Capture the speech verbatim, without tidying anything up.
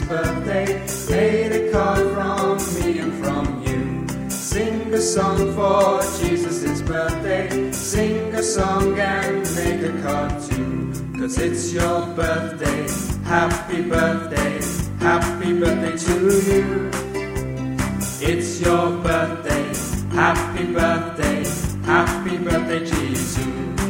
Jesus' birthday. Made a card from me and from you. Sing a song for Jesus' birthday. Sing a song and make a card too. 'Cause it's your birthday. Happy birthday. Happy birthday to you. It's your birthday. Happy birthday. Happy birthday, Jesus.